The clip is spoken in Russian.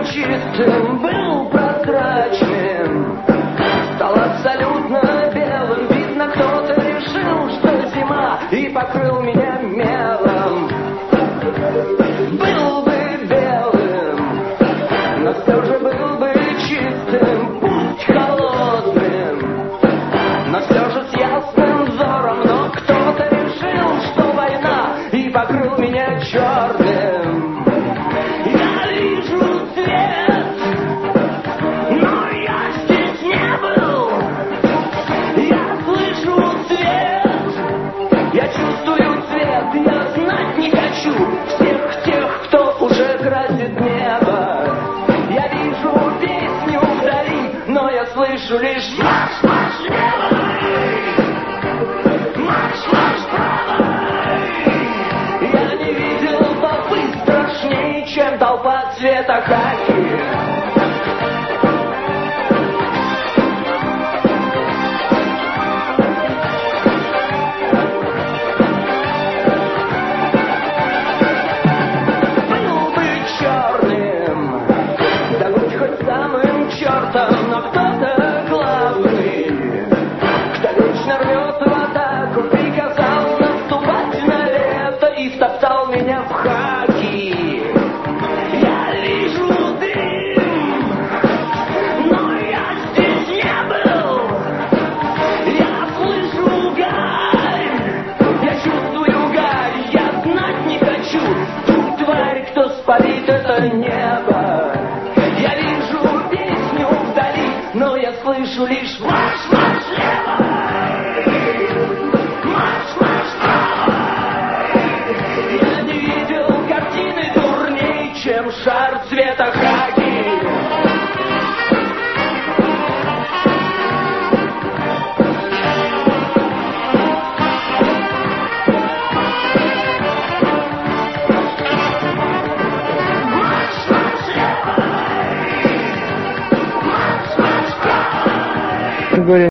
чистым, был прозрачным, стал абсолютно белым. Видно, кто-то решил, что зима, и покрыл меня мелом. Был бы белым, но все же был бы чистым, пусть холодным, но все же с ясным взором. Но кто-то решил, что война, и покрыл меня черным. Я вижу свет, но я здесь не был. Я слышу свет, я чувствую цвет, я знать не хочу всех тех, кто уже красит небо. Я вижу песню вдали, но я слышу лишь марш, марш левой, марш, марш правой. Я не видел толпы страшнее, чем толпа цвета хаки. Чертом, но кто-то главный, кто вечно рвет в атаку, приказал наступать на лето и втоптал меня в хаки. Я вижу дым, но я здесь не был. Я слышу гарь, я чувствую гарь, я знать не хочу ту тварь, кто спалит это небо. Я вижу песню вдали, но я слышу лишь марш, марш.